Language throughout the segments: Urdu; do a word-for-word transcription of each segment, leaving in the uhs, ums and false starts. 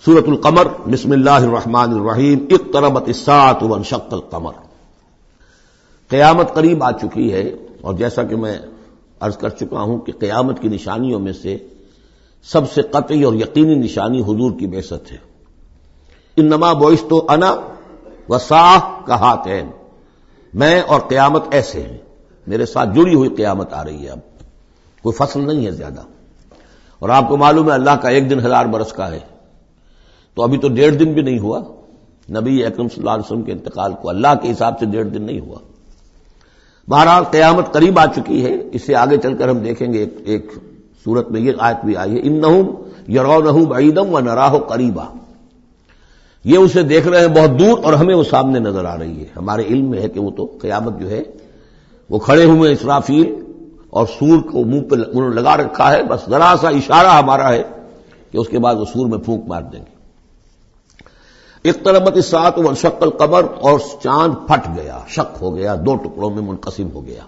سورۃ القمر، بسم اللہ الرحمن الرحیم۔ اقتربت الساعۃ وانشق القمر۔ قیامت قریب آ چکی ہے، اور جیسا کہ میں عرض کر چکا ہوں کہ قیامت کی نشانیوں میں سے سب سے قطعی اور یقینی نشانی حضور کی بعثت ہے۔ انما بعثت انا والساعۃ کہاتین، میں اور قیامت ایسے ہیں، میرے ساتھ جڑی ہوئی قیامت آ رہی ہے، اب کوئی فصل نہیں ہے زیادہ۔ اور آپ کو معلوم ہے اللہ کا ایک دن ہزار برس کا ہے، تو ابھی تو ڈیڑھ دن بھی نہیں ہوا نبی اکرم صلی اللہ علیہ وسلم کے انتقال کو، اللہ کے حساب سے ڈیڑھ دن نہیں ہوا۔ بہرحال قیامت قریب آ چکی ہے، اس سے آگے چل کر ہم دیکھیں گے ایک, ایک صورت میں یہ آیت بھی آئی ہے، انہم یرونہ بعیدا ونراہ قریبا، یہ اسے دیکھ رہے ہیں بہت دور اور ہمیں وہ سامنے نظر آ رہی ہے۔ ہمارے علم میں ہے کہ وہ تو قیامت جو ہے وہ کھڑے ہوئے اسرافیل اور سور کو منہ پہ انہوں نے لگا رکھا ہے، بس ذرا سا اشارہ ہمارا ہے کہ اس کے بعد وہ سور میں پھونک مار دیں گے۔ اقتربت الساعۃ وانشق القمر، اور چاند پھٹ گیا، شق ہو گیا، دو ٹکڑوں میں منقسم ہو گیا۔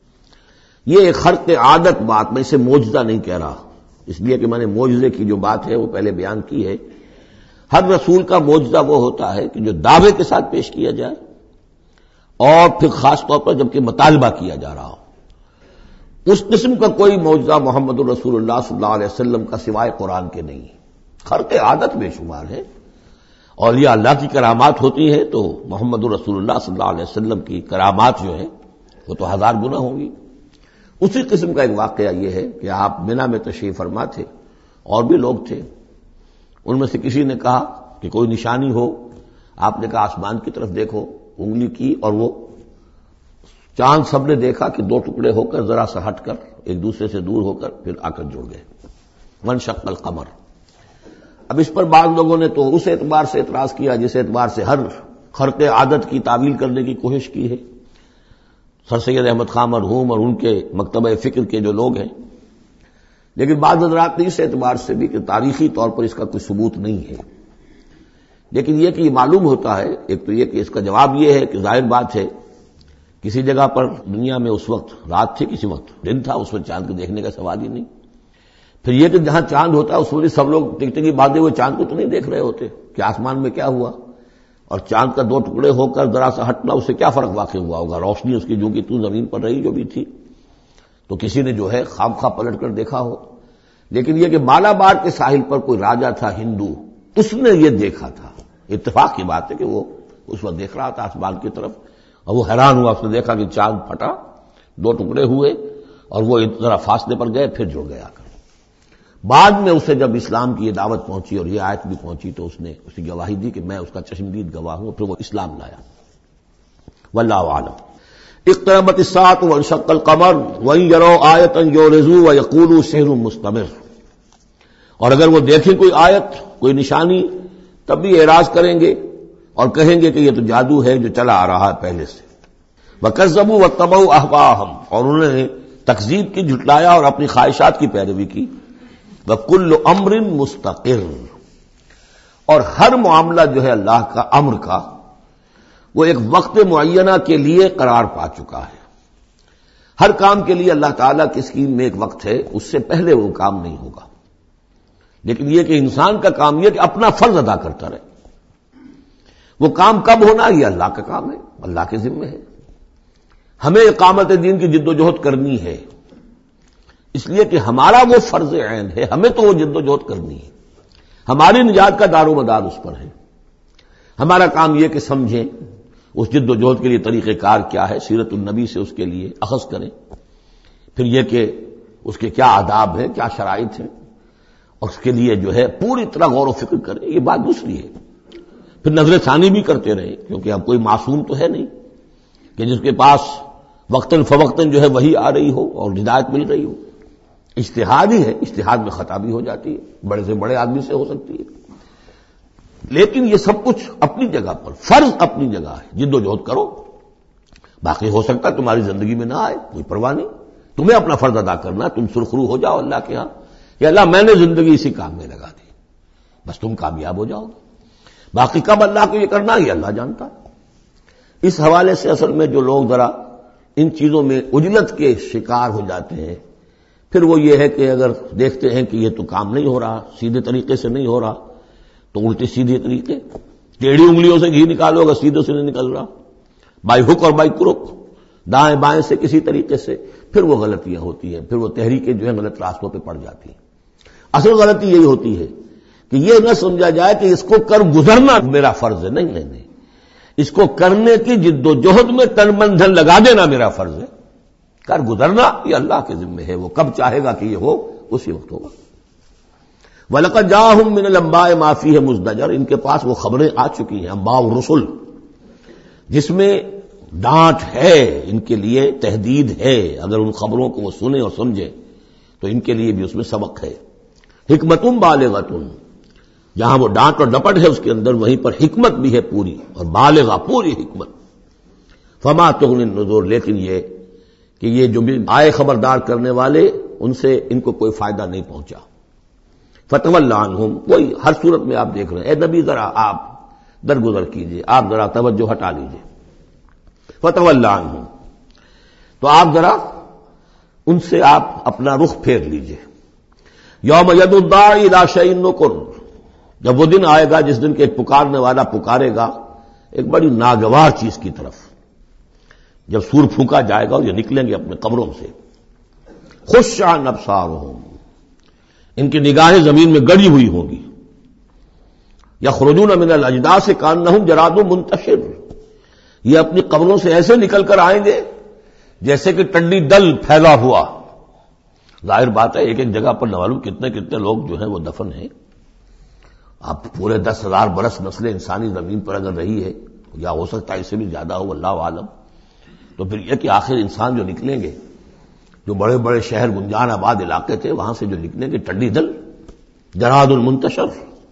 یہ ایک خرق عادت بات، میں اسے معجزہ نہیں کہہ رہا، اس لیے کہ میں نے معجزے کی جو بات ہے وہ پہلے بیان کی ہے۔ ہر رسول کا معجزہ وہ ہوتا ہے کہ جو دعوے کے ساتھ پیش کیا جائے، اور پھر خاص طور پر جبکہ مطالبہ کیا جا رہا ہو۔ اس قسم کا کوئی معجزہ محمد الرسول اللہ صلی اللہ علیہ وسلم کا سوائے قرآن کے نہیں۔ خرق عادت بے شمار ہے، اور یہ اللہ کی کرامات ہوتی ہیں تو محمد الرسول اللہ صلی اللہ علیہ وسلم کی کرامات جو ہے وہ تو ہزار گنا ہوں گی۔ اسی قسم کا ایک واقعہ یہ ہے کہ آپ منا میں تشریف فرما تھے، اور بھی لوگ تھے، ان میں سے کسی نے کہا کہ کوئی نشانی ہو، آپ نے کہا آسمان کی طرف دیکھو، انگلی کی اور وہ چاند سب نے دیکھا کہ دو ٹکڑے ہو کر ذرا سا ہٹ کر ایک دوسرے سے دور ہو کر پھر آ کر جڑ گئے۔ وانشق القمر۔ اب اس پر بعض لوگوں نے تو اس اعتبار سے اعتراض کیا جس اعتبار سے ہر خرق عادت کی تعویل کرنے کی کوشش کی ہے، سر سید احمد خان مرحوم اور ان کے مکتبہ فکر کے جو لوگ ہیں، لیکن بعض حضرات نے اس اعتبار سے بھی کہ تاریخی طور پر اس کا کوئی ثبوت نہیں ہے۔ لیکن یہ کہ یہ معلوم ہوتا ہے، ایک تو یہ کہ اس کا جواب یہ ہے کہ ظاہر بات ہے کسی جگہ پر دنیا میں اس وقت رات تھی، کسی وقت دن تھا، اس وقت چاند کو دیکھنے کا سوال ہی نہیں۔ پھر یہ کہ جہاں چاند ہوتا ہے اس میں سب لوگ ٹکٹکی باندھے ہوئے چاند کو تو نہیں دیکھ رہے ہوتے کہ آسمان میں کیا ہوا، اور چاند کا دو ٹکڑے ہو کر ذرا سا ہٹنا اس سے کیا فرق واقع ہوا ہوگا، روشنی اس کی جو کہ تو زمین پر رہی جو بھی تھی، تو کسی نے جو ہے خواب خواہ پلٹ کر دیکھا ہو۔ لیکن یہ کہ مالابار کے ساحل پر کوئی راجا تھا ہندو، اس نے یہ دیکھا تھا، اتفاق کی بات ہے کہ وہ اس وقت دیکھ رہا تھا آسمان کی طرف، اور وہ حیران ہوا، اس نے دیکھا کہ چاند پھٹا، دو ٹکڑے ہوئے، اور وہ ذرا فاصلے پر گئے، پھر جڑ گیا کر۔ بعد میں اسے جب اسلام کی یہ دعوت پہنچی اور یہ آیت بھی پہنچی تو اس نے اس کی گواہی دی کہ میں اس کا چشمدید گواہ ہوں، پھر وہ اسلام لایا۔ واللہ اعلم۔ اقتربت الساعۃ وانشق القمر وان يروا آیۃ یعرضوا ویقولوا سحر مستمر، اور اگر وہ دیکھیں کوئی آیت، کوئی نشانی، تب بھی اعراض کریں گے اور کہیں گے کہ یہ تو جادو ہے جو چلا آ رہا ہے پہلے سے۔ وکذبوا واتبعوا اہواءهم، اور انہوں نے تکذیب کی، جھٹلایا اور اپنی خواہشات کی پیروی کی۔ وَكُلُّ أَمْرٍ مُسْتَقِرٌ، اور ہر معاملہ جو ہے اللہ کا امر کا وہ ایک وقت معینہ کے لیے قرار پا چکا ہے۔ ہر کام کے لیے اللہ تعالیٰ کی اسکیم میں ایک وقت ہے، اس سے پہلے وہ کام نہیں ہوگا۔ لیکن یہ کہ انسان کا کام یہ کہ اپنا فرض ادا کرتا رہے، وہ کام کب ہونا یہ اللہ کا کام ہے، اللہ کے ذمہ ہے۔ ہمیں اقامت دین کی جد و جہد کرنی ہے، اس لیے کہ ہمارا وہ فرض عین ہے، ہمیں تو وہ جد و جہد کرنی ہے، ہماری نجات کا دار و مدار اس پر ہے۔ ہمارا کام یہ کہ سمجھیں اس جد و جہد کے لیے طریقہ کار کیا ہے، سیرت النبی سے اس کے لیے اخذ کریں، پھر یہ کہ اس کے کیا آداب ہیں، کیا شرائط ہیں، اور اس کے لیے جو ہے پوری طرح غور و فکر کریں، یہ بات دوسری ہے۔ پھر نظر ثانی بھی کرتے رہیں، کیونکہ اب کوئی معصوم تو ہے نہیں کہ جس کے پاس وقتاً فوقتاً جو ہے وہی آ رہی ہو اور ہدایت مل رہی ہو۔ اجتہاد ہی ہے، اجتہاد میں خطا بھی ہو جاتی ہے، بڑے سے بڑے آدمی سے ہو سکتی ہے، لیکن یہ سب کچھ اپنی جگہ پر، فرض اپنی جگہ ہے، جد و جہد کرو۔ باقی ہو سکتا ہے تمہاری زندگی میں نہ آئے، کوئی پرواہ نہیں، تمہیں اپنا فرض ادا کرنا، تم سرخرو ہو جاؤ اللہ کے ہاں کہ اللہ میں نے زندگی اسی کام میں لگا دی، بس تم کامیاب ہو جاؤ گے۔ باقی کب اللہ کو یہ کرنا یہ اللہ جانتا ہے۔ اس حوالے سے اصل میں جو لوگ ذرا ان چیزوں میں عجلت کے شکار ہو جاتے ہیں، پھر وہ یہ ہے کہ اگر دیکھتے ہیں کہ یہ تو کام نہیں ہو رہا، سیدھے طریقے سے نہیں ہو رہا، تو الٹی سیدھی طریقے، ٹیڑھی انگلیوں سے گھی نکالو اگر سیدھے سے نہیں نکل رہا، بائی ہک اور بائی کرک، دائیں بائیں سے کسی طریقے سے، پھر وہ غلطیاں ہوتی ہیں، پھر وہ تحریکیں جو ہیں غلط راستوں پہ پڑ جاتی ہیں۔ اصل غلطی یہی ہوتی ہے کہ یہ نہ سمجھا جائے کہ اس کو کر گزرنا میرا فرض ہے، نہیں نہیں نہیں، اس کو کرنے کی جد و جہد میں تن من دھن لگا دینا میرا فرض ہے، کر گزرنا یہ اللہ کے ذمہ ہے، وہ کب چاہے گا کہ یہ ہو اسی وقت ہوگا۔ وَلَقَدْ جَاءَهُم مِّنَ الْأَنبَاءِ مَا فِيهِ مُزْدَجَرٌ، ان کے پاس وہ خبریں آ چکی ہیں، انباء الرسل، جس میں ڈانٹ ہے، ان کے لیے تحدید ہے، اگر ان خبروں کو وہ سنیں اور سمجھیں تو ان کے لیے بھی اس میں سبق ہے۔ حکمتٌ بالغۃ، جہاں وہ ڈانٹ اور ڈپٹ ہے اس کے اندر، وہیں پر حکمت بھی ہے پوری، اور بالغہ پوری حکمت۔ فما تغنی النذور، لیکن یہ کہ یہ جو بھی آئے خبردار کرنے والے، ان سے ان کو کوئی فائدہ نہیں پہنچا۔ فتول عنہم، وہی ہر صورت میں آپ دیکھ رہے ہیں، اے نبی ذرا آپ درگزر کیجئے، آپ ذرا توجہ ہٹا لیجئے۔ فتول عنہم، تو آپ ذرا ان سے آپ اپنا رخ پھیر لیجئے۔ یوم یدعو الداعی الی شیء نکر، جب وہ دن آئے گا جس دن کہ ایک پکارنے والا پکارے گا ایک بڑی ناگوار چیز کی طرف، جب سور پھونکا جائے گا اور یہ نکلیں گے اپنے قبروں سے۔ خش عن ابصارہم، ان کی نگاہیں زمین میں گڑی ہوئی ہوں گی۔ یخرجون من الاجداث کانہم جراد منتشر، یہ اپنی قبروں سے ایسے نکل کر آئیں گے جیسے کہ ٹڈی دل پھیلا ہوا۔ ظاہر بات ہے ایک ایک جگہ پر نہ معلوم کتنے کتنے لوگ جو ہیں وہ دفن ہیں۔ اب پورے دس ہزار برس نسل انسانی زمین پر اگر رہی ہے، یا ہو سکتا ہے اس سے بھی زیادہ ہو، اللہ عالم، تو پھر یہ کہ آخر انسان جو نکلیں گے، جو بڑے بڑے شہر گنجان آباد علاقے تھے وہاں سے جو نکلیں گے ٹڈی دل، جراد المنتشر،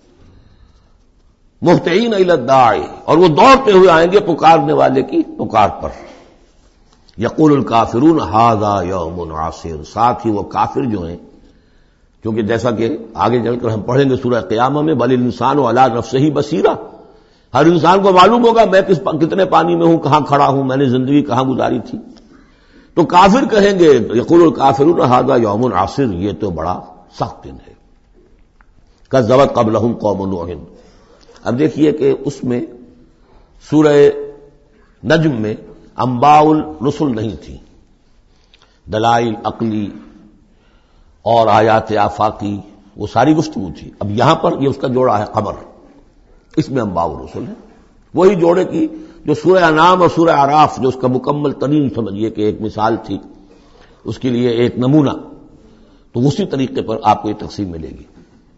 مہطعین الی الداعی، اور وہ دوڑتے ہوئے آئیں گے پکارنے والے کی پکار پر۔ یقول الکافرون ھذا یوم عسیر، ساتھ ہی وہ کافر جو ہیں، کیونکہ جیسا کہ آگے چل کر ہم پڑھیں گے سورہ قیامہ میں، بل الانسان علی نفسہ بصیرہ، ہر انسان کو معلوم ہوگا میں کس کتنے پانی میں ہوں، کہاں کھڑا ہوں، میں نے زندگی کہاں گزاری تھی۔ تو کافر کہیں گے، یقول الکافرون ھذا یوم عسیر، یہ تو بڑا سخت دن ہے۔ کذبت قبلہم قوم نوح، اب دیکھیے کہ اس میں سورہ نجم میں انباء الرسل نہیں تھی، دلائل عقلی اور آیات آفاقی وہ ساری گفتگو تھی۔ اب یہاں پر یہ اس کا جوڑا ہے خبر، اس میں انباء الرسل ہے، وہی جوڑے کی جو سورہ انعام اور سورہ اعراف جو اس کا مکمل ترین سمجھیے کہ ایک مثال تھی، اس کے لیے ایک نمونہ، تو اسی طریقے پر آپ کو یہ تقسیم ملے گی۔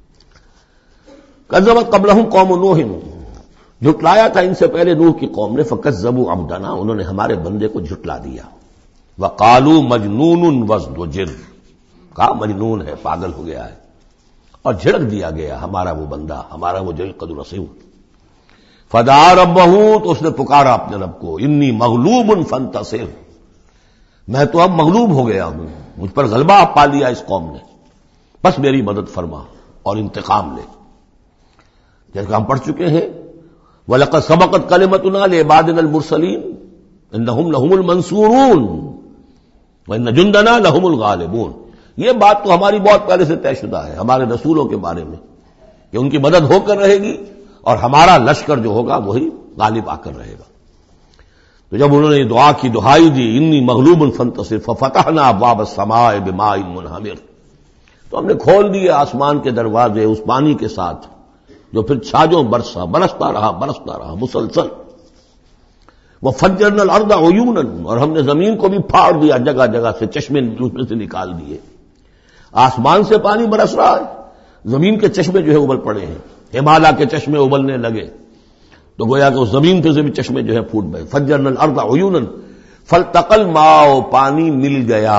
کذبت قبلہم قوم نوح، جھٹلایا تھا ان سے پہلے نوح کی قوم نے، فکذبوا عبدنا، انہوں نے ہمارے بندے کو جھٹلا دیا۔ وقالوا مجنون وازدجر، کہا مجنون ہے، پاگل ہو گیا ہے، اور جھڑک دیا گیا ہمارا وہ بندہ، ہمارا وہ جلیل قدر رسول۔ فدعا ربہ، تو اس نے پکارا اپنے رب کو، انی مغلوب فانتصر، میں تو اب مغلوب ہو گیا ہوں، مجھ پر غلبہ پا لیا اس قوم نے، بس میری مدد فرما اور انتقام لے۔ جیسے ہم پڑھ چکے ہیں، وَلَقَدْ سَبَقَتْ كَلِمَتُنَا لِعِبَادِنَا الْمُرْسَلِينَ إِنَّهُمْ لَهُمُ الْمَنْصُورُونَ وَإِنَّ جُنْدَنَا لَهُمُ الْغَالِبُونَ، یہ بات تو ہماری بہت پہلے سے طے شدہ ہے ہمارے رسولوں کے بارے میں کہ ان کی مدد ہو کر رہے گی اور ہمارا لشکر جو ہوگا وہی غالب آ کر رہے گا۔ تو جب انہوں نے دعا کی، دہائی دی، انی مغلوب فانتصر ففتحنا ابواب السماء بماء منہمر، تو ہم نے کھول دیے آسمان کے دروازے اس پانی کے ساتھ جو پھر چھاجوں برسا، برستا رہا برستا رہا مسلسل۔ وفجرنا الارض عیونا، اور ہم نے زمین کو بھی پھاڑ دیا، جگہ جگہ سے چشمے اس میں سے نکال دیے۔ آسمان سے پانی برس رہا ہے، زمین کے چشمے جو ہے ابل پڑے ہیں، ہمالیہ کے چشمے ابلنے لگے، تو گویا کہ اس زمین پہ سے بھی چشمے جو ہے پھوٹ گئے۔ فجرنا الارض عیونا فالتقى الماء، پانی مل گیا،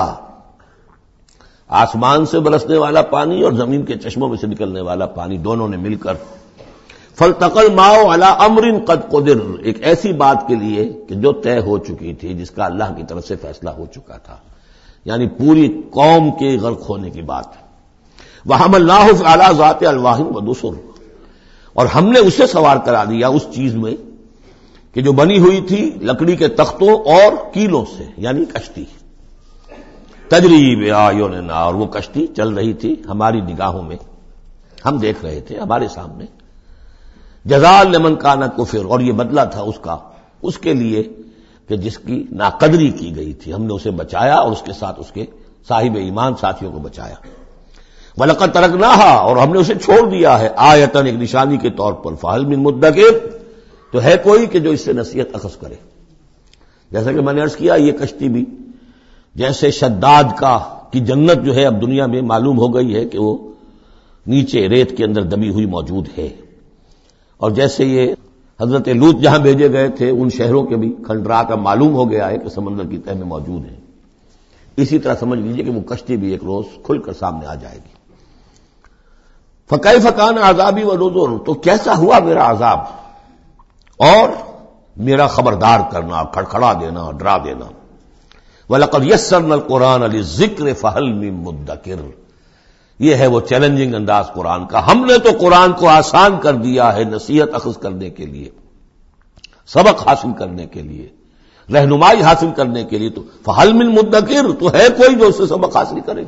آسمان سے برسنے والا پانی اور زمین کے چشموں میں سے نکلنے والا پانی دونوں نے مل کر، فالتقى الماء على امر قد قدر، ایک ایسی بات کے لیے کہ جو طے ہو چکی تھی، جس کا اللہ کی طرف سے فیصلہ ہو چکا تھا، یعنی پوری قوم کے غرق ہونے کی بات۔ وحملناه على ذات الواح ودسر، اور ہم نے اسے سوار کرا دیا اس چیز میں کہ جو بنی ہوئی تھی لکڑی کے تختوں اور کیلوں سے، یعنی کشتی، تجری بأعیننا، اور وہ کشتی چل رہی تھی ہماری نگاہوں میں، ہم دیکھ رہے تھے ہمارے سامنے۔ جزاء لمن کان کفر، اور یہ بدلہ تھا اس کا اس کے لیے کہ جس کی ناقدری کی گئی تھی، ہم نے اسے بچایا اور اس کے ساتھ اس کے صاحب ایمان ساتھیوں کو بچایا۔ وَلَقَدْ تَرَكْنَاهَا، اور ہم نے اسے چھوڑ دیا ہے، آیتاً، ایک نشانی کے طور پر، فَهَلْ مِن مُدَّكِرٍ، تو ہے کوئی کہ جو اس سے نصیحت اخذ کرے۔ جیسا کہ میں نے عرض کیا، یہ کشتی بھی جیسے شداد کا کی جنت جو ہے اب دنیا میں معلوم ہو گئی ہے کہ وہ نیچے ریت کے اندر دبی ہوئی موجود ہے، اور جیسے یہ حضرت لوط جہاں بھیجے گئے تھے ان شہروں کے بھی کھنڈرات اب معلوم ہو گیا ہے کہ سمندر کی تہہ میں موجود ہیں، اسی طرح سمجھ لیجئے کہ وہ کشتی بھی ایک روز کھل کر سامنے آ جائے گی۔ فَكَيْفَ كَانَ عَذَابِي وَنُذُرِ، تو کیسا ہوا میرا عذاب اور میرا خبردار کرنا، کھڑکھڑا دینا، ڈرا دینا۔ وَلَقَدْ يَسَّرْنَا الْقُرْآنَ لِلذِّكْرِ فَهَلْ مِن مُدَّكِرٍ، یہ ہے وہ چیلنجنگ انداز قرآن کا، ہم نے تو قرآن کو آسان کر دیا ہے نصیحت اخذ کرنے کے لیے، سبق حاصل کرنے کے لیے، رہنمائی حاصل کرنے کے لیے، تو فَهَلْ مِن مُدَّكِرٍ، تو ہے کوئی جو اس سے سبق حاصل کرے۔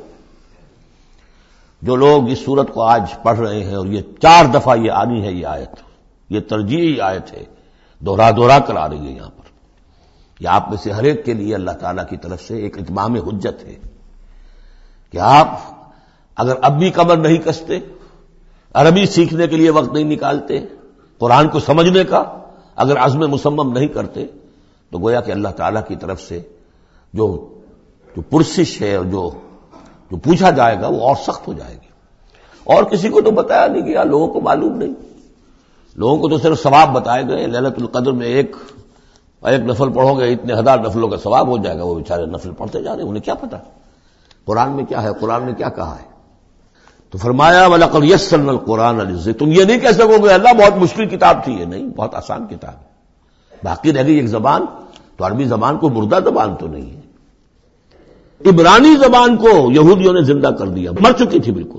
جو لوگ اس سورت کو آج پڑھ رہے ہیں، اور یہ چار دفعہ یہ آنی ہے، یہ آیت، یہ ترجیحی آیت ہے، دوہرا دوہرا کر آ رہی ہے یہاں پر، یہ آپ میں سے ہر ایک کے لیے اللہ تعالیٰ کی طرف سے ایک اتمام حجت ہے کہ آپ اگر اب بھی کمر نہیں کستے، عربی سیکھنے کے لیے وقت نہیں نکالتے، قرآن کو سمجھنے کا اگر عزم مصمم نہیں کرتے، تو گویا کہ اللہ تعالیٰ کی طرف سے جو جو پرسش ہے اور جو جو پوچھا جائے گا وہ اور سخت ہو جائے گی۔ اور کسی کو تو بتایا نہیں گیا، لوگوں کو معلوم نہیں، لوگوں کو تو صرف ثواب بتائے گئے، ليلۃ القدر میں ایک ایک نفل پڑھو گے اتنے ہزار نفلوں کا ثواب ہو جائے گا، وہ بیچارے نفل پڑھتے جا رہے ہیں، انہیں کیا پتا قرآن میں کیا ہے، قرآن نے کیا کہا ہے۔ تو فرمایا وَلَقَدْ يَسَّرْنَا الْقُرْآنَ لِلذِّكْرِ، تم یہ نہیں کہہ سکو گے اللہ بہت مشکل کتاب تھی، یہ نہیں، بہت آسان کتاب ہے، باقی رہ گئی ایک زبان، تو عربی زبان کو مردہ زبان تو نہیں ہے، عبرانی زبان کو یہودیوں نے زندہ کر دیا، مر چکی تھی بالکل،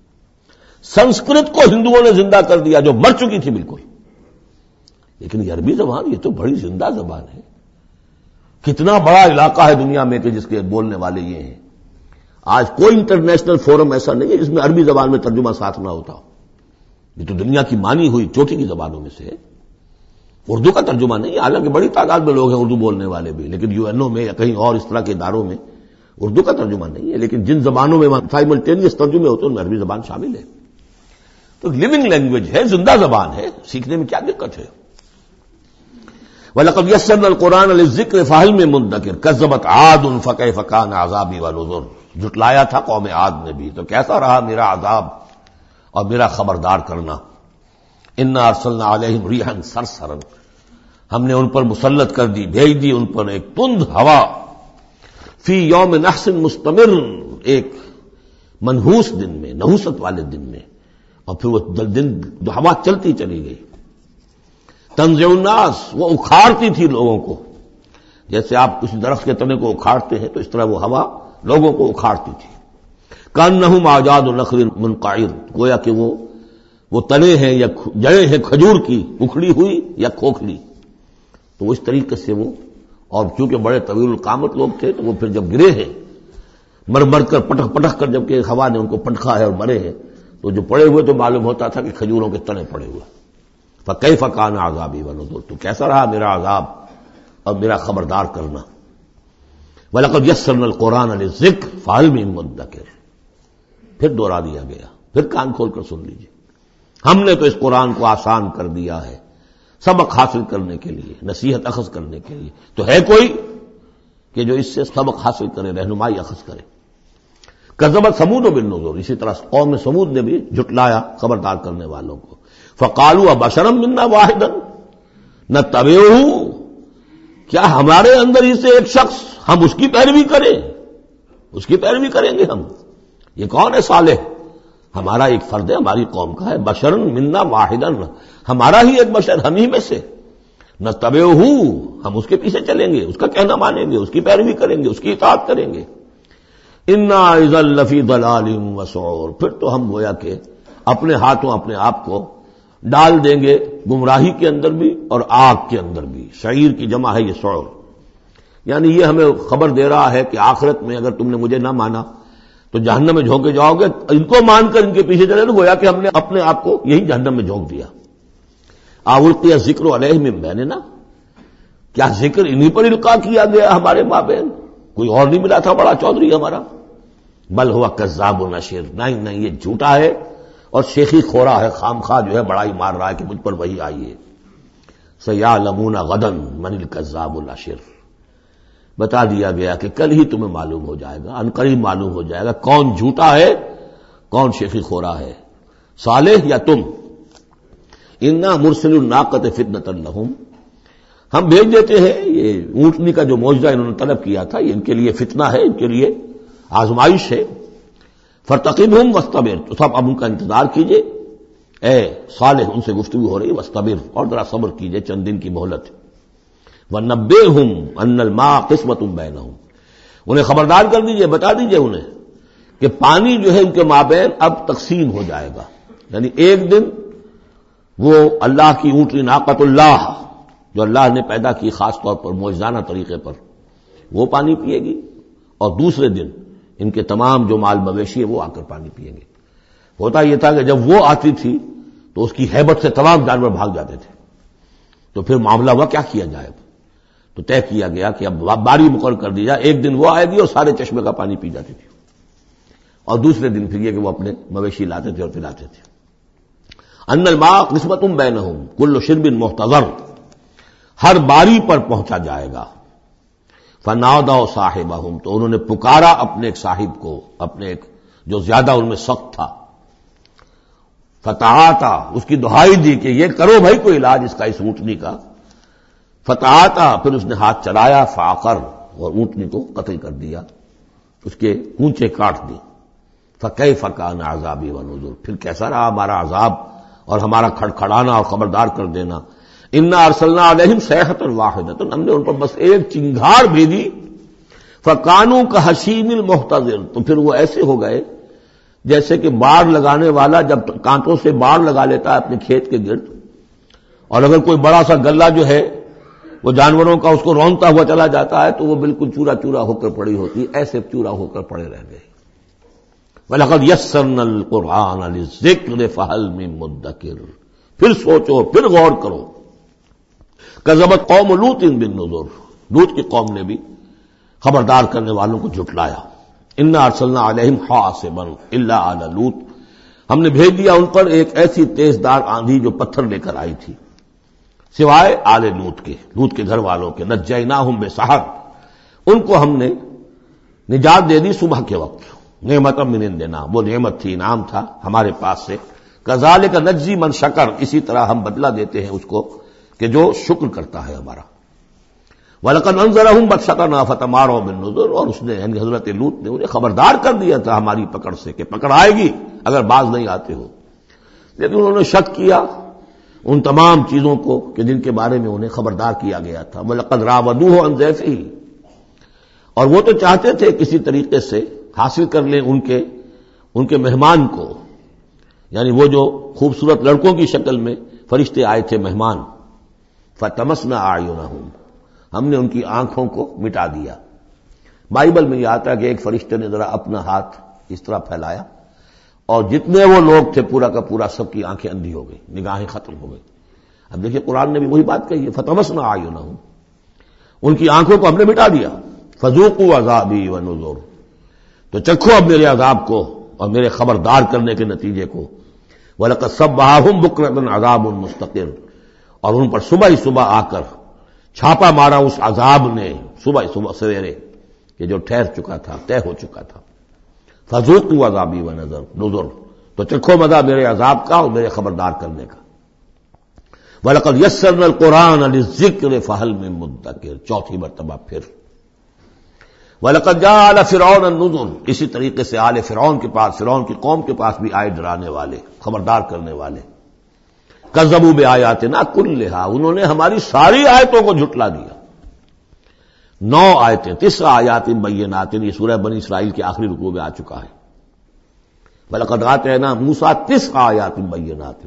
سنسکرت کو ہندوؤں نے زندہ کر دیا جو مر چکی تھی بالکل، لیکن یہ عربی زبان یہ تو بڑی زندہ زبان ہے، کتنا بڑا علاقہ ہے دنیا میں کہ جس کے بولنے والے یہ ہیں، آج کوئی انٹرنیشنل فورم ایسا نہیں ہے جس میں عربی زبان میں ترجمہ ساتھ نہ ہوتا ہو، یہ تو دنیا کی مانی ہوئی چوٹی کی زبانوں میں سے ہے، اردو کا ترجمہ نہیں، حالانکہ بڑی تعداد میں لوگ ہیں اردو بولنے والے بھی، لیکن یو این او میں یا کہیں اور اس طرح کے اداروں میں اردو کا ترجمہ نہیں ہے، لیکن جن زبانوں میں سائملٹینیس ترجمے ہوتے ہیں ان میں عربی زبان شامل ہے، تو لیونگ لینگویج ہے، زندہ زبان ہے، سیکھنے میں کیا دقت ہے۔ وَلَقَدْ يَسَّرْنَا الْقُرْآنَ لِلذِّكْرِ فَهَلْ مِن مُدَّكِرٍ كَذَّبَتْ عَادٌ فَكَيْفَ كَانَ عَذَابِي وَنُذُرِ، جھٹلایا تھا قوم عاد نے بھی، تو کیسا رہا میرا عذاب اور میرا خبردار کرنا۔ اِنَّا أَرْسَلْنَا عَلَيْهِمْ رِيحًا صَرْصَرًا، ہم نے ان پر مسلط کر دی، بھیج دی ان پر ایک تند ہوا، فی یوم نحس مستمر، ایک منحوس دن میں، نحوست والے دن میں، اور پھر وہ دن ہوا چلتی چلی گئی، تنزع الناس، وہ اکھاڑتی تھی لوگوں کو، جیسے آپ کسی درخت کے تنے کو اکھاڑتے ہیں تو اس طرح وہ ہوا لوگوں کو اکھاڑتی تھی، کأنہم اعجاز نخل منقعر، گویا کہ وہ وہ تنے ہیں یا جڑیں ہیں کھجور کی، اکھڑی ہوئی یا کھوکھلی، تو اس طریقے سے وہ، اور چونکہ بڑے طویل القامت لوگ تھے تو وہ پھر جب گرے ہیں مر مر کر پٹک پٹک کر، جب کہ ہوا نے ان کو پٹکا ہے اور مرے ہیں، تو جو پڑے ہوئے تو معلوم ہوتا تھا کہ کھجوروں کے تنے پڑے ہوئے۔ فَكَيْفَ كَانَ عَذَابِي وَنُذُرِ، تو کیسا رہا میرا عذاب اور میرا خبردار کرنا۔ وَلَقَدْ يَسَّرْنَا الْقُرْآنَ لِلذِّكْرِ فَهَلْ مِن مُدَّكِرٍ، پھر دوہرا دیا گیا، پھر کان کھول کر سن لیجیے، ہم نے تو اس قرآن کو آسان کر دیا ہے سبق حاصل کرنے کے لیے، نصیحت اخذ کرنے کے لیے، تو ہے کوئی کہ جو اس سے سبق حاصل کرے، رہنمائی اخذ کرے۔ کذبت ثمود بالنذر، اسی طرح قوم ثمود نے بھی جھٹلایا خبردار کرنے والوں کو، فقالوا ابشرا منا واحدا نتبعہ، کیا ہمارے اندر ہی سے ایک شخص ہم اس کی پیروی کریں، اس کی پیروی کریں گے ہم، یہ کون ہے صالح، ہمارا ایک فرد ہے، ہماری قوم کا ہے، بشرا منا واحدا، ہمارا ہی ایک بشر، ہم ہی میں سے، نتبعہ، ہم اس کے پیچھے چلیں گے، اس کا کہنا مانیں گے، اس کی پیروی کریں گے، اس کی اطاعت کریں گے، انا اذا لفی ضلال وسعور، پھر تو ہم گویا کہ اپنے ہاتھوں اپنے آپ کو ڈال دیں گے گمراہی کے اندر بھی اور آگ کے اندر بھی، شعیر کی جمع ہے یہ سعور، یعنی یہ ہمیں خبر دے رہا ہے کہ آخرت میں اگر تم نے مجھے نہ مانا تو جہنم میں جھونکے جاؤ گے، ان کو مان کر ان کے پیچھے چلے تو گویا کہ ہم نے اپنے آپ کو یہی جہنم میں جھونک دیا۔ آولقی ذکر علیہ من بیننا، کیا ذکر انہی پر القاء کیا گیا ہمارے مابین؟ کوئی اور نہیں ملا تھا بڑا چودھری ہمارا؟ بل ہوا کذاب نشر، نہیں نہیں یہ جھوٹا ہے اور شیخی خورا ہے، خام خواہ جو ہے بڑائی مار رہا ہے کہ مجھ پر وہی آئی ہے۔ سیعلمون غدا من الکذاب الاشر، بتا دیا گیا کہ کل ہی تمہیں معلوم ہو جائے گا، ان قریب معلوم ہو جائے گا کون جھوٹا ہے کون شیخی خورا ہے، صالح یا تم۔ انا مرسل الناقۃ فتنۃ لہم، ہم بھیج دیتے ہیں یہ اونٹنی کا جو معجزہ انہوں نے طلب کیا تھا، یہ ان کے لیے فتنہ ہے، ان کے لیے آزمائش ہے۔ فرتقبہم واصطبر، تو سب اب ان کا انتظار کیجئے۔ اے صالح ان سے گفتگو ہو رہی، واصطبر، اور ذرا صبر کیجئے، چند دن کی مہلت۔ وَنَبِّئْهُمْ أَنَّ الْمَاءَ قِسْمَةٌ بَيْنَهُمْ، انہیں خبردار کر دیجئے، بتا دیجئے انہیں کہ پانی جو ہے ان کے مابین اب تقسیم ہو جائے گا، یعنی ایک دن وہ اللہ کی اونٹنی ناقۃ اللہ جو اللہ نے پیدا کی خاص طور پر معجزانہ طریقے پر، وہ پانی پیے گی، اور دوسرے دن ان کے تمام جو مال مویشی ہے وہ آ کر پانی پیئیں گے۔ ہوتا یہ تھا کہ جب وہ آتی تھی تو اس کی ہیبت سے تمام جانور بھاگ جاتے تھے، تو پھر معاملہ ہوا کیا کیا جائے، تو طے کیا گیا کہ اب باری مقرر کر دی جائے، ایک دن وہ آئے گی اور سارے چشمے کا پانی پی جاتی تھی، اور دوسرے دن پھر یہ کہ وہ اپنے مویشی لاتے تھے اور پلاتے تھے۔ ان الماء قسمۃ بینہم کل شرب محتضر، ہر باری پر پہنچا جائے گا۔ فنادوا صاحبہم، تو انہوں نے پکارا اپنے ایک صاحب کو، اپنے ایک جو زیادہ ان میں سخت تھا۔ فتعاتا، اس کی دہائی دی کہ یہ کرو بھائی کوئی علاج اس کا، اس اونٹنی کا۔ فتعاتا، پھر اس نے ہاتھ چلایا، فعقر، اور اونٹنی کو قتل کر دیا، اس کے کونچے کاٹ دی۔ فکیف کان عذابی ونذر، پھر کیسا رہا ہمارا عذاب اور ہمارا کھڑکھڑانا اور خبردار کر دینا۔ انا ارسلنا علیہم صیحۃ واحدۃ، ہم نے ان پر بس ایک چنگھاڑ بھیجی۔ فکانوا کحشیم المحتضر، تو پھر وہ ایسے ہو گئے جیسے کہ باڑ لگانے والا جب کانٹوں سے باڑ لگا لیتا ہے اپنے کھیت کے گرد، اور اگر کوئی بڑا سا گلہ جو ہے وہ جانوروں کا اس کو رونتا ہوا چلا جاتا ہے تو وہ بالکل چورا چورا ہو کر پڑی ہوتی ہے، ایسے چورا ہو کر پڑے رہ گئے۔ وَلَقَدْ يَسَّرْنَا الْقُرْآنَ لِلذِّكْرِ فَهَلْ مِن مُدَّكِرٍ، پھر سوچو، پھر غور کرو۔ کذبت قوم لوط بالنذر، لوط کی قوم نے بھی خبردار کرنے والوں کو جھٹلایا۔ انا ارسلنا علیہم حاصبا الا آل لوط، ہم نے بھیج دیا ان پر ایک ایسی تیز دار آندھی جو پتھر لے کر آئی تھی، سوائے آل لوط کے، لوط کے گھر والوں کے۔ نجیناہم بسحر، ان کو ہم نے نجات دے دی صبح کے وقت۔ نعمت من عندنا، وہ نعمت تھی، انعام تھا ہمارے پاس سے۔ کذالک نجزی من شکر، اسی طرح ہم بدلہ دیتے ہیں اس کو کہ جو شکر کرتا ہے ہمارا۔ وَلَقَدْ أَنذَرَهُمْ بَطْشَتَنَا فَتَمَارَوْا بِالنُّذُرِ، اور اس نے یعنی حضرت لوط نے انہیں خبردار کر دیا تھا ہماری پکڑ سے کہ پکڑ آئے گی اگر باز نہیں آتے ہو، لیکن انہوں نے شک کیا ان تمام چیزوں کو کہ جن کے بارے میں انہیں خبردار کیا گیا تھا۔ وَلَقَدْ رَاوَدُوهُ عَنْ ضَيْفِهِ، اور وہ تو چاہتے تھے کسی طریقے سے حاصل کر لیں ان کے ان کے مہمان کو، یعنی وہ جو خوبصورت لڑکوں کی شکل میں فرشتے آئے تھے مہمان۔ فَطَمَسْنَا أَعْيُنَهُمْ، ہم نے ان کی آنکھوں کو مٹا دیا۔ بائبل میں یہ آتا ہے کہ ایک فرشتے نے ذرا اپنا ہاتھ اس طرح پھیلایا اور جتنے وہ لوگ تھے پورا کا پورا سب کی آنکھیں اندھی ہو گئی، نگاہیں ختم ہو گئی۔ اب دیکھیے قرآن نے بھی وہی بات کہی ہے، فَطَمَسْنَا أَعْيُنَهُمْ، ان کی آنکھوں کو ہم نے مٹا دیا۔ فَذُوقُوا عَذَابِي وَنُذُرِ، تو چکھو اب میرے عذاب کو اور میرے خبردار کرنے کے نتیجے کو۔ وَلَقَدْ صَبَّحَهُمْ بُكْرَةً عَذَابٌ مُسْتَقِرٌ، اور ان پر صبح ہی صبح آ کر چھاپا مارا اس عذاب نے، صبح ہی صبح سویرے کہ جو ٹھہر چکا تھا، طے ہو چکا تھا۔ فَذُوقُوا عَذَابِي وَنُذُرِ، تو چکھو مزہ میرے عذاب کا اور میرے خبردار کرنے کا۔ وَلَقَدْ يَسَّرْنَا الْقُرْآنَ لِلذِّكْرِ فَهَلْ مِن مُدَّكِرٍ، چوتھی مرتبہ پھر۔ وَلَقَدْ جَاءَ آلَ فِرْعَوْنَ النُّذُرُ، اسی طریقے سے آل فرعون کے پاس، فرعون کی قوم کے پاس بھی آئے ڈرانے والے، خبردار کرنے والے۔ کذبوا بآیاتنا کلھا، انہوں نے ہماری ساری آیتوں کو جھٹلا دیا۔ نو آیتیں، تسع آیات بینات، یہ سورہ بنی اسرائیل کے آخری رکوع میں آ چکا ہے۔ وَلَقَدْ آتَيْنَا مُوسَىٰ تِسْعَ آیَاتٍ بَيِّنَاتٍ،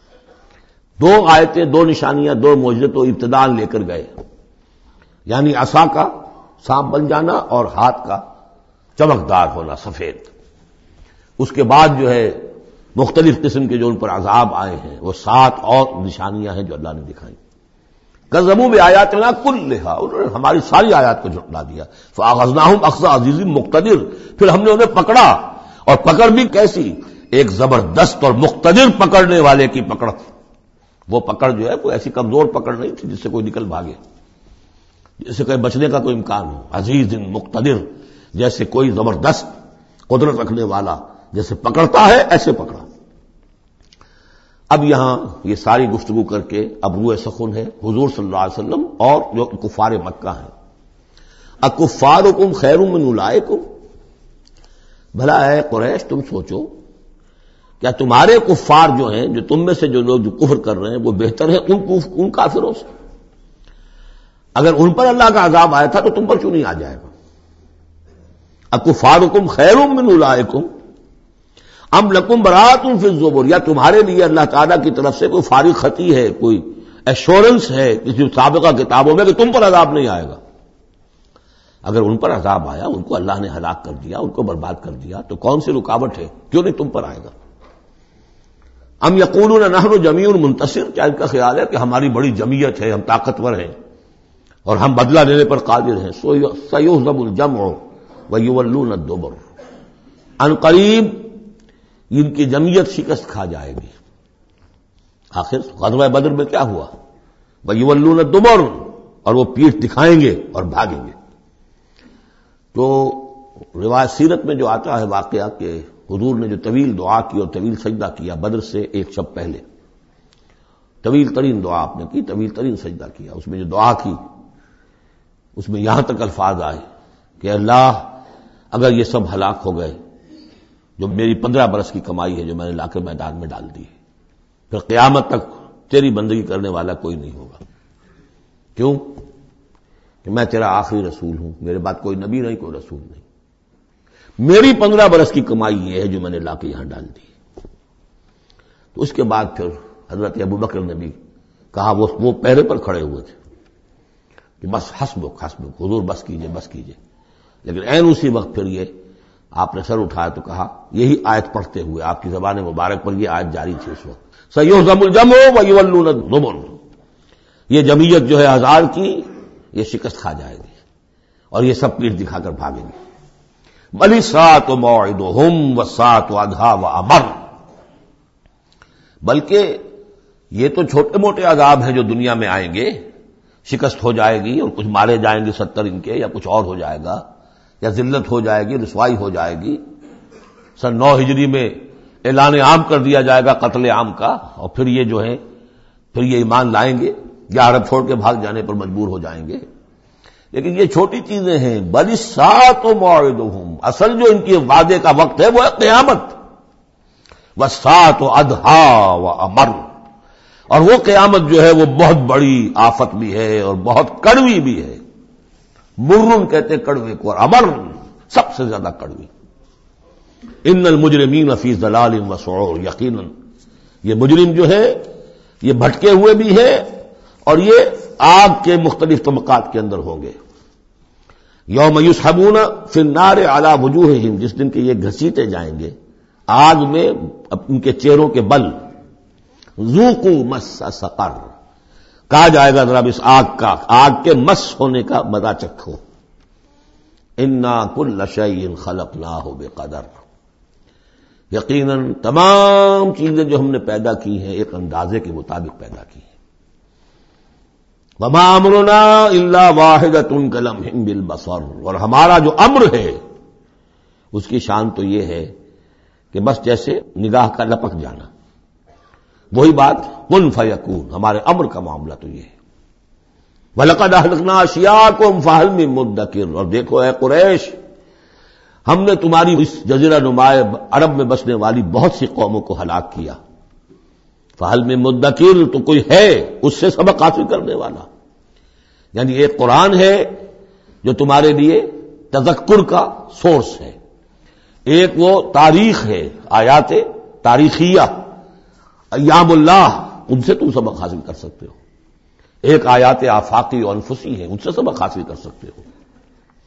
دو آیتیں، دو نشانیاں، دو معجزے تو ابتداءً لے کر گئے، یعنی عصا کا سانپ بن جانا اور ہاتھ کا چمکدار ہونا سفید۔ اس کے بعد جو ہے مختلف قسم کے جو ان پر عذاب آئے ہیں وہ سات اور نشانیاں ہیں جو اللہ نے دکھائی. کذبوا بآیاتنا کلھا، انہوں نے ہماری ساری آیات کو جھٹلا دیا. فاخذناہم اخذ عزیز مقتدر، پھر ہم نے انہیں پکڑا، اور پکڑ بھی کیسی؟ ایک زبردست اور مقتدر پکڑنے والے کی پکڑ. وہ پکڑ جو ہے کوئی ایسی کمزور پکڑ نہیں تھی جس سے کوئی نکل بھاگے، جس سے کہیں بچنے کا کوئی امکان ہو. عزیز مقتدر، جیسے کوئی زبردست قدرت رکھنے والا جیسے پکڑتا ہے ایسے پکڑا. اب یہاں یہ ساری گفتگو کر کے اب روئے سخن ہے حضور صلی اللہ علیہ وسلم اور جو کفار مکہ ہیں. اکفارکم خیر من اولئکم، بھلا ہے قریش تم سوچو کیا تمہارے کفار جو ہیں، جو تم میں سے جو لوگ جو کفر کر رہے ہیں، وہ بہتر ہیں ان ان کافروں سے؟ اگر ان پر اللہ کا عذاب آیا تھا تو تم پر کیوں نہیں آ جائے گا؟ اکفارکم خیر من اولئکم ام لکم براۃ فی الزبر، یا تمہارے لیے اللہ تعالیٰ کی طرف سے کوئی فارغ خطی ہے، کوئی ایشورنس ہے کسی سابقہ کتابوں میں کہ تم پر عذاب نہیں آئے گا؟ اگر ان پر عذاب آیا، ان کو اللہ نے ہلاک کر دیا، ان کو برباد کر دیا، تو کون سی رکاوٹ ہے؟ کیوں نہیں تم پر آئے گا؟ ام یقولون نحن جمیع منتصر، کیا ان کا خیال ہے کہ ہماری بڑی جمعیت ہے، ہم طاقتور ہیں اور ہم بدلہ لینے پر قادر ہیں؟ سیہزم الجمع ویولون الدبر، ان قریب ان کی جمعیت شکست کھا جائے گی. آخر غزوہ بدر میں کیا ہوا؟ ویولون الدبر، اور وہ پیٹھ دکھائیں گے اور بھاگیں گے. تو روایت سیرت میں جو آتا ہے واقعہ کہ حضور نے جو طویل دعا کی اور طویل سجدہ کیا بدر سے ایک شب پہلے، طویل ترین دعا آپ نے کی، طویل ترین سجدہ کیا. اس میں جو دعا کی اس میں یہاں تک الفاظ آئے کہ اللہ اگر یہ سب ہلاک ہو گئے، جو میری پندرہ برس کی کمائی ہے جو میں نے لا کے میدان میں ڈال دی، پھر قیامت تک تیری بندگی کرنے والا کوئی نہیں ہوگا. کیوں؟ کہ میں تیرا آخری رسول ہوں، میرے بعد کوئی نبی نہیں، کوئی رسول نہیں. میری پندرہ برس کی کمائی یہ ہے جو میں نے لا کے یہاں ڈال دی. تو اس کے بعد پھر حضرت ابوبکر نے بھی کہا، وہ وہ پہرے پر کھڑے ہوئے تھے کہ بس حسبک حسبک، حضور بس کیجئے بس کیجئے. لیکن عین اسی وقت پھر یہ آپ نے سر اٹھایا تو کہا، یہی آیت پڑھتے ہوئے آپ کی زبان مبارک پر یہ آیت جاری تھی اس وقت، سیہزم الجمع ویولون الدبر، یہ جمعیت جو ہے ہزار کی یہ شکست کھا جائے گی اور یہ سب پیٹھ دکھا کر بھاگیں گے. بل الساعۃ موعدہم والساعۃ ادھیٰ وامر، بلکہ یہ تو چھوٹے موٹے عذاب ہیں جو دنیا میں آئیں گے، شکست ہو جائے گی اور کچھ مارے جائیں گے ستر ان کے، یا کچھ اور ہو جائے گا، یا ذلت ہو جائے گی، رسوائی ہو جائے گی. سن نو ہجری میں اعلان عام کر دیا جائے گا قتل عام کا، اور پھر یہ جو ہے پھر یہ ایمان لائیں گے یا عرب چھوڑ کے بھاگ جانے پر مجبور ہو جائیں گے. لیکن یہ چھوٹی چیزیں ہیں. بل الساعۃ موعدہم، اصل جو ان کی وعدے کا وقت ہے وہ ہے قیامت. والساعۃ ادھیٰ وامر، اور وہ قیامت جو ہے وہ بہت بڑی آفت بھی ہے اور بہت کڑوی بھی ہے. مرن کہتے کڑوے کو، اور امر سب سے زیادہ کڑوی. ان المجرمین فی ضلال وسعور، یقیناً یہ مجرم جو ہے یہ بھٹکے ہوئے بھی ہے اور یہ آگ کے مختلف طبقات کے اندر ہوں گے. یوم یسحبون فی النار علی وجوہہم، جس دن کے یہ گھسیٹے جائیں گے آگ میں ان کے چہروں کے بل. ذوقوا مس سقر، کہا جائے گا ذرا اس آگ کا، آگ کے مس ہونے کا مزہ چکھو. انا کل شیء خلقناہ بقدر، یقیناً تمام چیزیں جو ہم نے پیدا کی ہیں ایک اندازے کے مطابق پیدا کی ہیں. وما امرنا الا واحدۃ کلمح بالبصر، اور ہمارا جو امر ہے اس کی شان تو یہ ہے کہ بس جیسے نگاہ کا لپک جانا. وہی بات کن فیکون، ہمارے امر کا معاملہ تو یہ ہے. وَلَقَدْ أَهْلَكْنَا أَشْيَاعَكُمْ فَهَلْ مِن مُدَّكِرٍ، اور دیکھو اے قریش، ہم نے تمہاری اس جزیرہ نما عرب میں بسنے والی بہت سی قوموں کو ہلاک کیا. فَهَلْ مِن مُدَّكِرٍ، تو کوئی ہے اس سے سبق حاصل کرنے والا. یعنی ایک قرآن ہے جو تمہارے لیے تذکر کا سورس ہے، ایک وہ تاریخ ہے، آیات تاریخیہ، ایام اللہ، ان سے تم سبق حاصل کر سکتے ہو. ایک آیات آفاقی و انفسی ہیں، ان سے سبق حاصل کر سکتے ہو.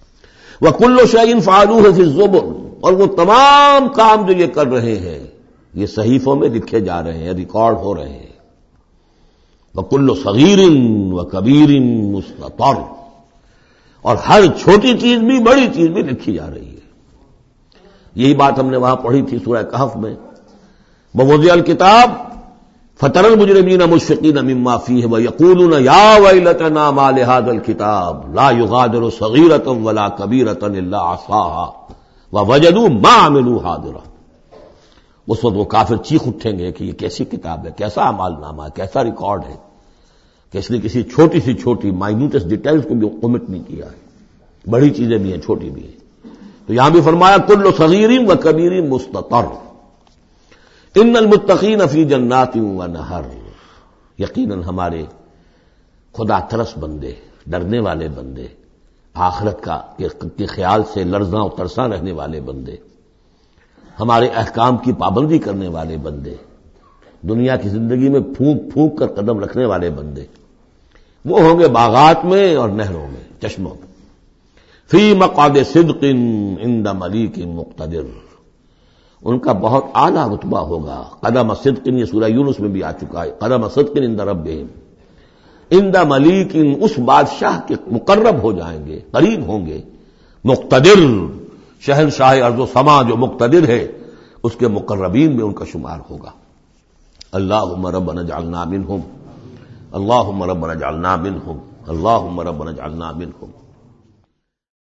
وَكُلُّ شَيْءٍ فَعَلُوهُ فِي الزُّبُرِ، اور وہ تمام کام جو یہ کر رہے ہیں یہ صحیفوں میں لکھے جا رہے ہیں، ریکارڈ ہو رہے ہیں۔ وَكُلُّ صَغِيرٍ وَكَبِيرٍ مُسْتَطَرٌ، اور ہر چھوٹی چیز بھی بڑی چیز بھی لکھی جا رہی ہے۔ یہی بات ہم نے وہاں پڑھی تھی سورہ کہف میں، وَوُضِعَ الْكِتَابُ فَتَرَى الْمُجْرِمِينَ مُشْفِقِينَ مِمَّا فِيهِ وَيَقُولُونَ يَا وَيْلَتَنَا مَا لِهَذَا الْكِتَابِ لَا يُغَادِرُ صَغِيرَةً وَلَا كَبِيرَةً إِلَّا أَحْصَاهَا وَوَجَدُوا مَا عَمِلُوا حَاضِرًا۔ اس وقت وہ کافر چیخ اٹھیں گے کہ یہ کیسی کتاب ہے، کیسا اعمال نامہ ہے، کیسا ریکارڈ ہے کہ اس نے کسی چھوٹی سی چھوٹی مائنوٹس ڈیٹیلز کو بھی کمٹ نہیں کیا ہے، بڑی چیزیں بھی ہیں چھوٹی بھی ہیں۔ تو یہاں بھی فرمایا کل صغیر و کبیر مستطر، ان المتقین فی جنات و نہر، یقیناً ہمارے خدا ترس بندے، ڈرنے والے بندے، آخرت کا کے خیال سے لرزاں و ترساں رہنے والے بندے، ہمارے احکام کی پابندی کرنے والے بندے، دنیا کی زندگی میں پھونک پھونک کر قدم رکھنے والے بندے، وہ ہوں گے باغات میں اور نہروں میں، چشموں میں، فی مقعد صدق عند ملیک مقتدر، ان کا بہت اعلیٰ رتبہ ہوگا۔ قدم صدق، یہ سورہ یونس میں بھی آ چکا ہے، قدم صدق عند ربہم، عند ملیک، اس بادشاہ کے مقرب ہو جائیں گے، قریب ہوں گے، مقتدر، شہنشاہ ارض و سما جو مقتدر ہے اس کے مقربین میں ان کا شمار ہوگا۔ اللہم ربنا اجعلنا منہم، اللہم ربنا اجعلنا منہم، اللہم ربنا اجعلنا منہم۔